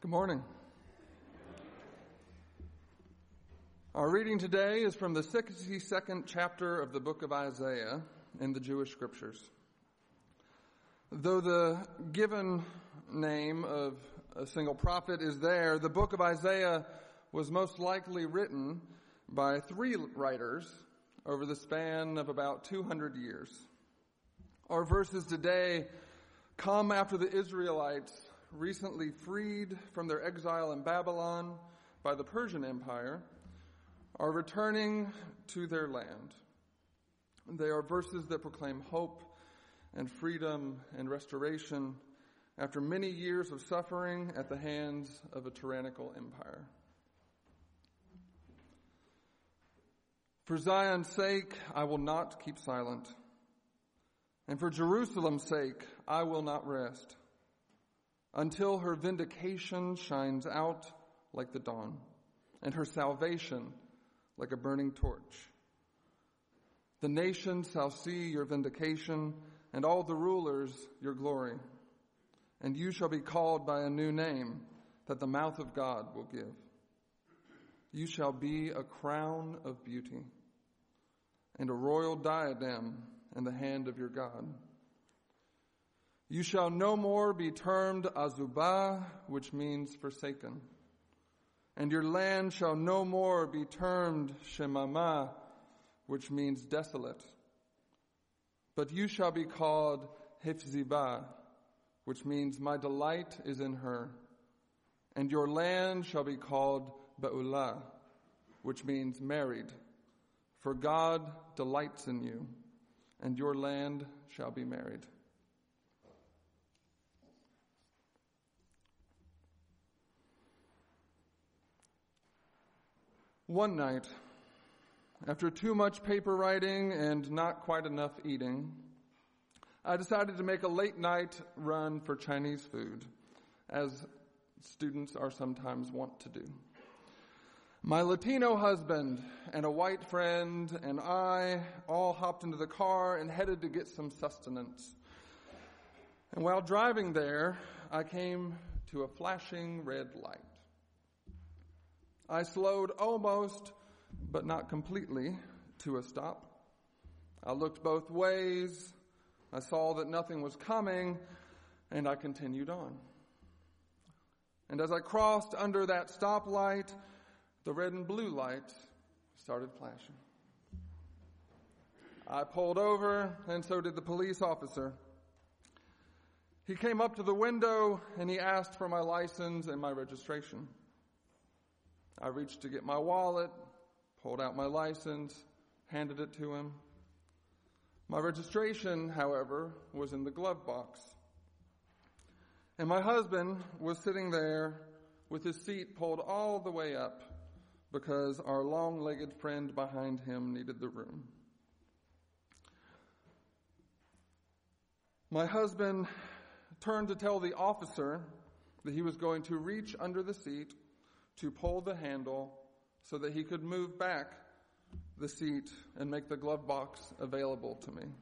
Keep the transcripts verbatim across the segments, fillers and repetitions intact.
Good morning. Our reading today is from the sixty-second chapter of the book of Isaiah in the Jewish Scriptures. Though the given name of a single prophet is there, the book of Isaiah was most likely written by three writers over the span of about two hundred years. Our verses today come after the Israelites, recently freed from their exile in Babylon by the Persian Empire, are returning to their land. They are verses that proclaim hope and freedom and restoration after many years of suffering at the hands of a tyrannical empire. For Zion's sake, I will not keep silent, and for Jerusalem's sake, I will not rest, until her vindication shines out like the dawn, and her salvation like a burning torch. The nations shall see your vindication, and all the rulers your glory. And you shall be called by a new name that the mouth of God will give. You shall be a crown of beauty, and a royal diadem in the hand of your God. You shall no more be termed Azubah, which means forsaken. And your land shall no more be termed Shemamah, which means desolate. But you shall be called Hephzibah, which means my delight is in her. And your land shall be called Beulah, which means married. For God delights in you, and your land shall be married. One night, after too much paper writing and not quite enough eating, I decided to make a late night run for Chinese food, as students are sometimes wont to do. My Latino husband and a white friend and I all hopped into the car and headed to get some sustenance. And while driving there, I came to a flashing red light. I slowed almost, but not completely, to a stop. I looked both ways. I saw that nothing was coming, and I continued on. And as I crossed under that stoplight, the red and blue light started flashing. I pulled over, and so did the police officer. He came up to the window, and he asked for my license and my registration. I reached to get my wallet, pulled out my license, handed it to him. My registration, however, was in the glove box. And my husband was sitting there with his seat pulled all the way up because our long-legged friend behind him needed the room. My husband turned to tell the officer that he was going to reach under the seat to pull the handle so that he could move back the seat and make the glove box available to me.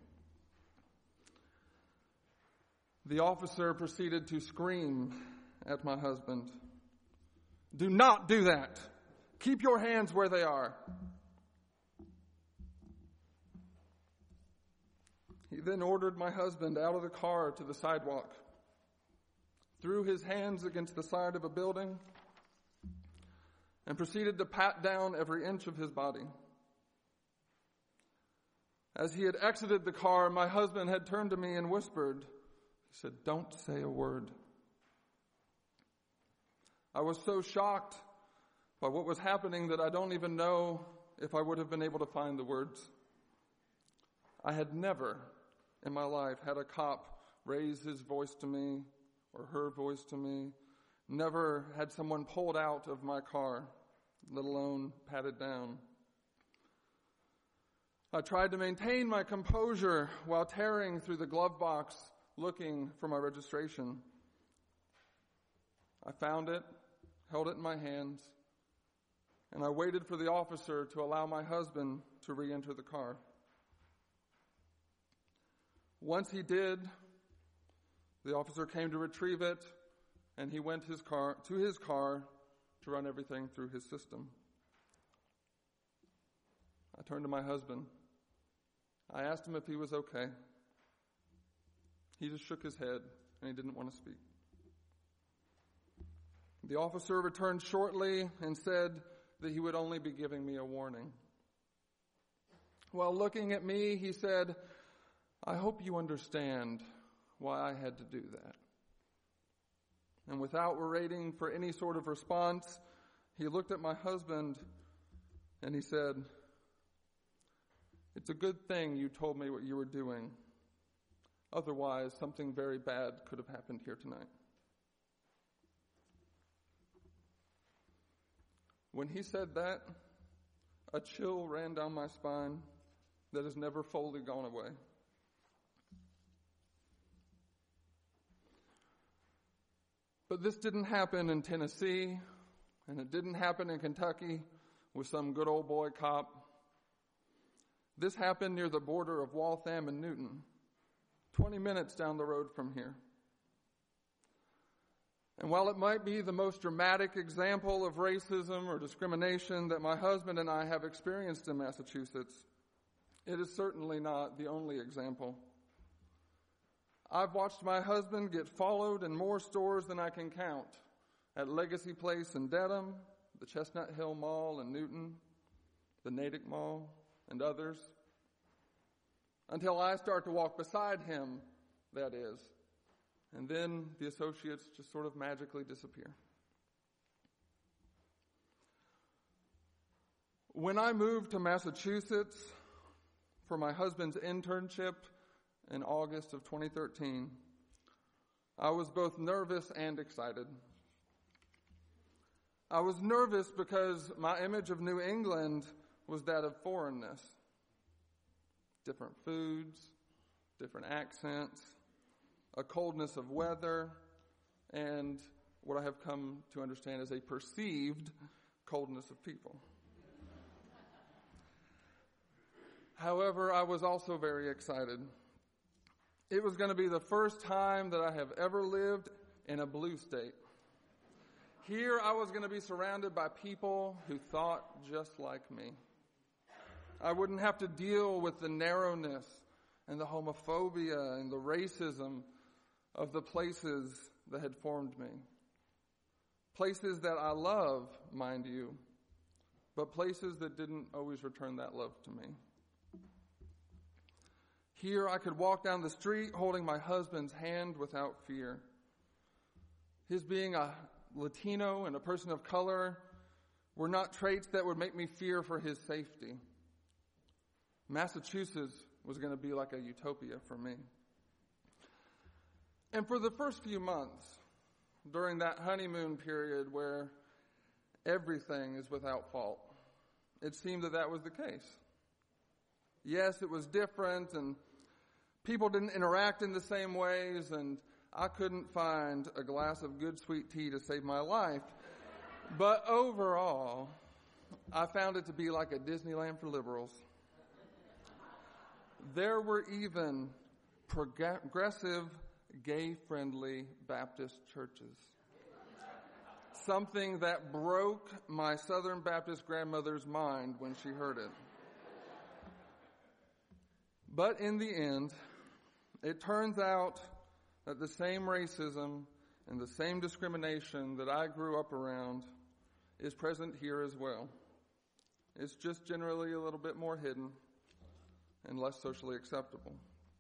The officer proceeded to scream at my husband, "Do not do that! Keep your hands where they are!" He then ordered my husband out of the car to the sidewalk, threw his hands against the side of a building, and proceeded to pat down every inch of his body. As he had exited the car, my husband had turned to me and whispered, he said, "Don't say a word." I was so shocked by what was happening that I don't even know if I would have been able to find the words. I had never in my life had a cop raise his voice to me or her voice to me. Never had someone pulled out of my car, let alone patted down. I tried to maintain my composure while tearing through the glove box looking for my registration. I found it, held it in my hands, and I waited for the officer to allow my husband to re-enter the car. Once he did, the officer came to retrieve it and he went his car to his car to run everything through his system. I turned to my husband. I asked him if he was okay. He just shook his head, and he didn't want to speak. The officer returned shortly and said that he would only be giving me a warning. While looking at me, he said, "I hope you understand why I had to do that." And without waiting for any sort of response, he looked at my husband and he said, "It's a good thing you told me what you were doing. Otherwise, something very bad could have happened here tonight." When he said that, a chill ran down my spine that has never fully gone away. But this didn't happen in Tennessee, and it didn't happen in Kentucky with some good old boy cop. This happened near the border of Waltham and Newton, twenty minutes down the road from here. And while it might be the most dramatic example of racism or discrimination that my husband and I have experienced in Massachusetts, it is certainly not the only example. I've watched my husband get followed in more stores than I can count, at Legacy Place in Dedham, the Chestnut Hill Mall in Newton, the Natick Mall, and others, until I start to walk beside him, that is. And then the associates just sort of magically disappear. When I moved to Massachusetts for my husband's internship in August of twenty thirteen, I was both nervous and excited. I was nervous because my image of New England was that of foreignness. Different foods, different accents, a coldness of weather, and what I have come to understand is a perceived coldness of people. However, I was also very excited. It was going to be the first time that I have ever lived in a blue state. Here I was going to be surrounded by people who thought just like me. I wouldn't have to deal with the narrowness and the homophobia and the racism of the places that had formed me. Places that I love, mind you, but places that didn't always return that love to me. Here I could walk down the street holding my husband's hand without fear. His being a Latino and a person of color were not traits that would make me fear for his safety. Massachusetts was going to be like a utopia for me. And for the first few months, during that honeymoon period where everything is without fault, it seemed that that was the case. Yes, it was different, and people didn't interact in the same ways, and I couldn't find a glass of good sweet tea to save my life. But overall, I found it to be like a Disneyland for liberals. There were even progressive, gay-friendly Baptist churches. Something that broke my Southern Baptist grandmother's mind when she heard it. But in the end, it turns out that the same racism and the same discrimination that I grew up around is present here as well. It's just generally a little bit more hidden and less socially acceptable.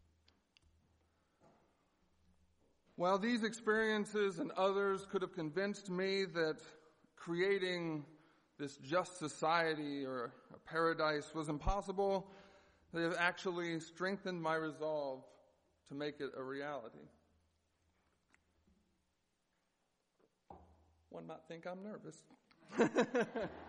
While these experiences and others could have convinced me that creating this just society or a paradise was impossible, they have actually strengthened my resolve to make it a reality. One might think I'm nervous.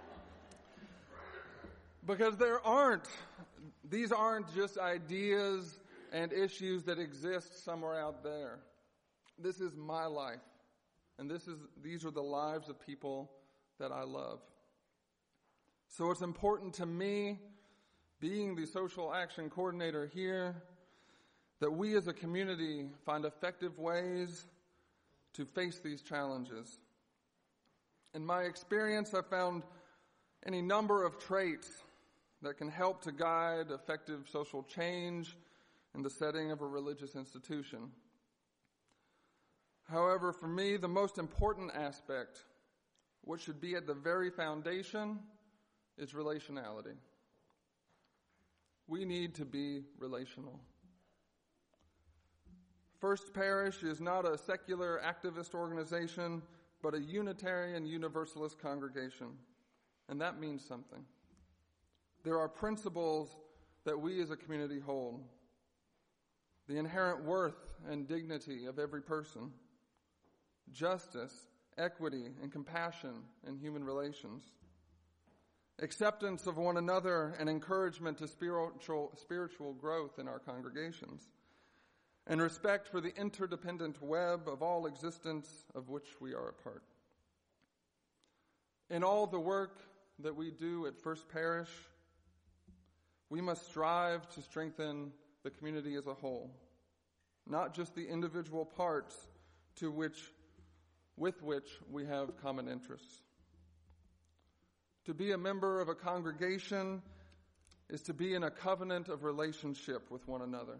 Because there aren't, these aren't just ideas and issues that exist somewhere out there. This is my life. And this is these are the lives of people that I love. So it's important to me, being the social action coordinator here, that we as a community find effective ways to face these challenges. In my experience, I've found any number of traits that can help to guide effective social change in the setting of a religious institution. However, for me, the most important aspect, what should be at the very foundation, is relationality. We need to be relational. First Parish is not a secular activist organization, but a Unitarian Universalist congregation. And that means something. There are principles that we as a community hold. The inherent worth and dignity of every person. Justice, equity, and compassion in human relations. Acceptance of one another and encouragement to spiritual, spiritual growth in our congregations. And respect for the interdependent web of all existence of which we are a part. In all the work that we do at First Parish, we must strive to strengthen the community as a whole, not just the individual parts to which, with which we have common interests. To be a member of a congregation is to be in a covenant of relationship with one another.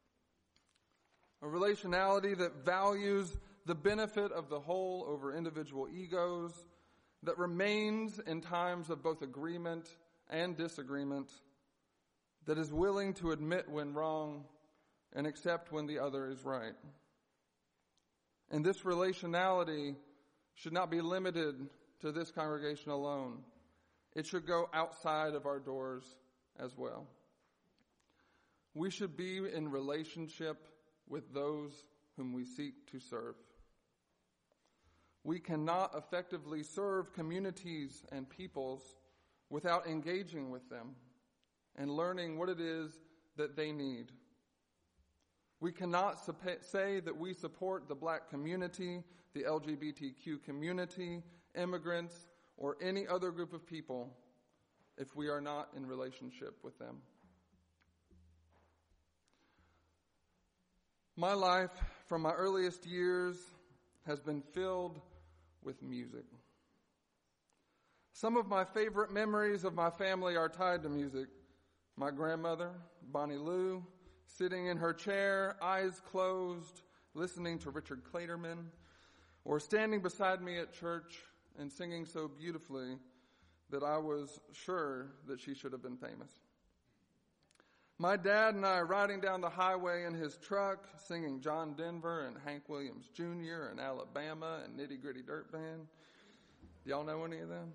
A relationality that values the benefit of the whole over individual egos, that remains in times of both agreement and disagreement, that is willing to admit when wrong and accept when the other is right. And this relationality should not be limited to this congregation alone. It should go outside of our doors as well. We should be in relationship with those whom we seek to serve. We cannot effectively serve communities and peoples without engaging with them and learning what it is that they need. We cannot say that we support the black community, the L G B T Q community, immigrants, or any other group of people if we are not in relationship with them. My life from my earliest years has been filled with music. Some of my favorite memories of my family are tied to music. My grandmother, Bonnie Lou, sitting in her chair, eyes closed, listening to Richard Clayderman, or standing beside me at church and singing so beautifully that I was sure that she should have been famous. My dad and I riding down the highway in his truck, singing John Denver and Hank Williams Junior and Alabama and Nitty Gritty Dirt Band. Do y'all know any of them?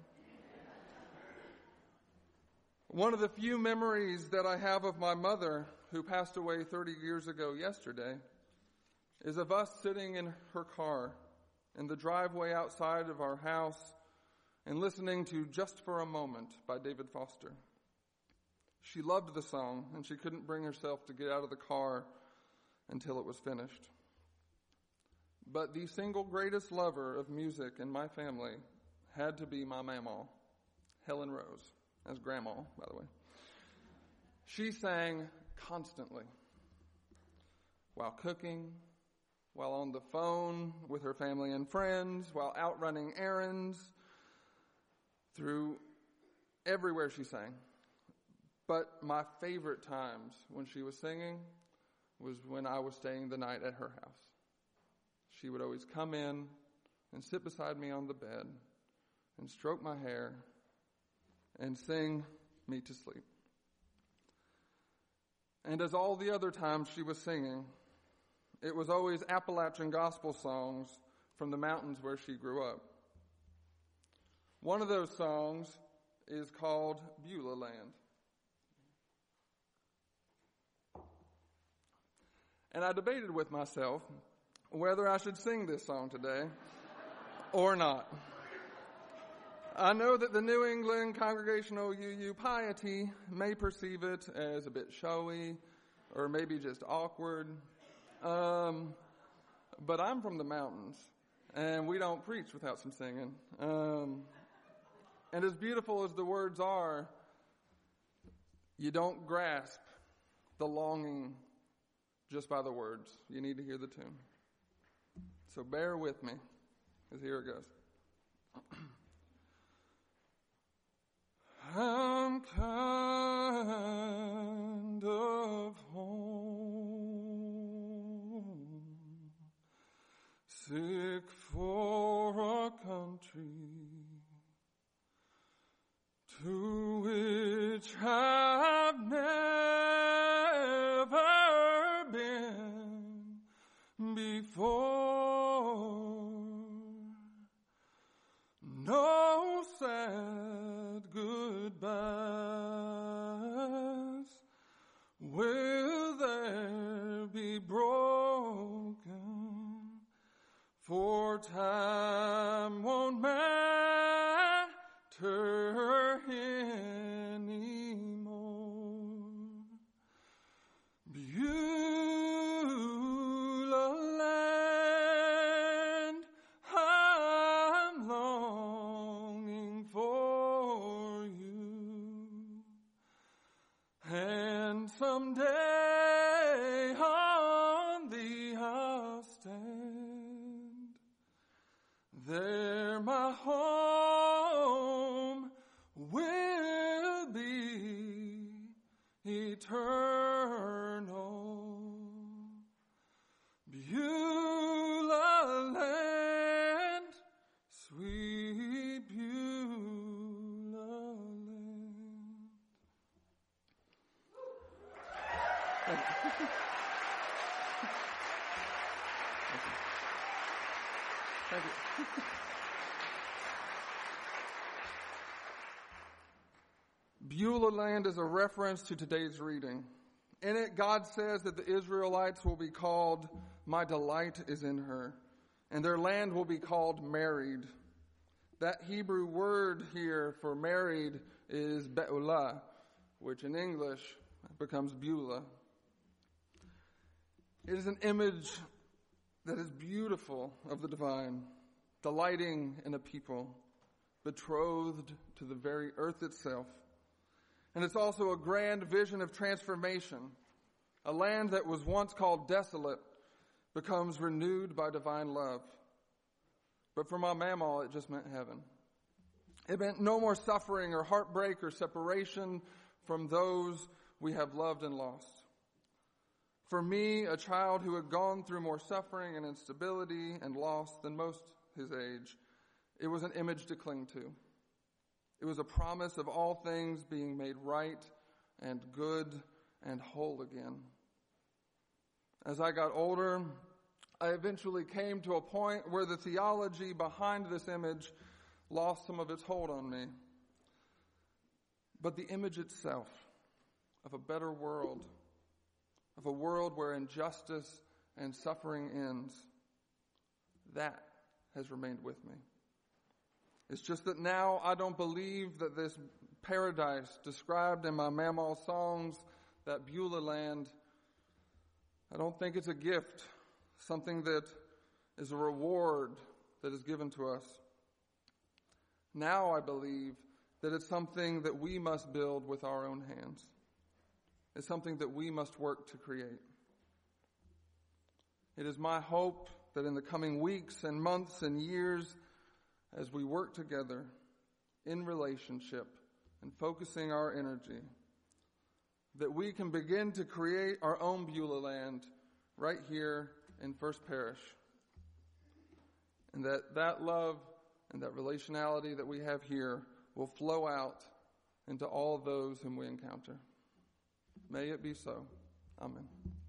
One of the few memories that I have of my mother, who passed away thirty years ago yesterday, is of us sitting in her car in the driveway outside of our house and listening to Just for a Moment by David Foster. She loved the song, and she couldn't bring herself to get out of the car until it was finished. But the single greatest lover of music in my family had to be my mamaw, Helen Rose, as grandma, by the way. She sang constantly, while cooking, while on the phone with her family and friends, while out running errands, through everywhere she sang. But my favorite times when she was singing was when I was staying the night at her house. She would always come in and sit beside me on the bed and stroke my hair and sing me to sleep. And as all the other times she was singing, it was always Appalachian gospel songs from the mountains where she grew up. One of those songs is called Beulah Land. And I debated with myself whether I should sing this song today or not. I know that the New England Congregational U U piety may perceive it as a bit showy or maybe just awkward. Um, but I'm from the mountains, and we don't preach without some singing. Um, and as beautiful as the words are, you don't grasp the longing just by the words. You need to hear the tune. So bear with me, because here it goes. I'm kind of home, sick for a country to which I've never been before. No sad goodbyes will there be broken, for time won't matter anymore. Beulah land, I'm longing for you, and someday on thee I'll stand. There my home will be eternal. Beulah land, sweet Beulah land. Thank you. Thank you. Beulah land is a reference to today's reading. In it, God says that the Israelites will be called, "My delight is in her," and their land will be called married. That Hebrew word here for married is Beulah, which in English becomes Beulah. It is an image that is beautiful of the divine, delighting in a people, betrothed to the very earth itself. And it's also a grand vision of transformation. A land that was once called desolate becomes renewed by divine love. But for my mamaw, it just meant heaven. It meant no more suffering or heartbreak or separation from those we have loved and lost. For me, a child who had gone through more suffering and instability and loss than most his age, it was an image to cling to. It was a promise of all things being made right and good and whole again. As I got older, I eventually came to a point where the theology behind this image lost some of its hold on me. But the image itself of a better world, of a world where injustice and suffering ends, that has remained with me. It's just that now I don't believe that this paradise described in my mamaw songs, that Beulah land, I don't think it's a gift, something that is a reward that is given to us. Now I believe that it's something that we must build with our own hands. It's something that we must work to create. It is my hope that in the coming weeks and months and years, as we work together in relationship and focusing our energy, that we can begin to create our own Beulah land right here in First Parish. And that that love and that relationality that we have here will flow out into all of those whom we encounter. May it be so. Amen.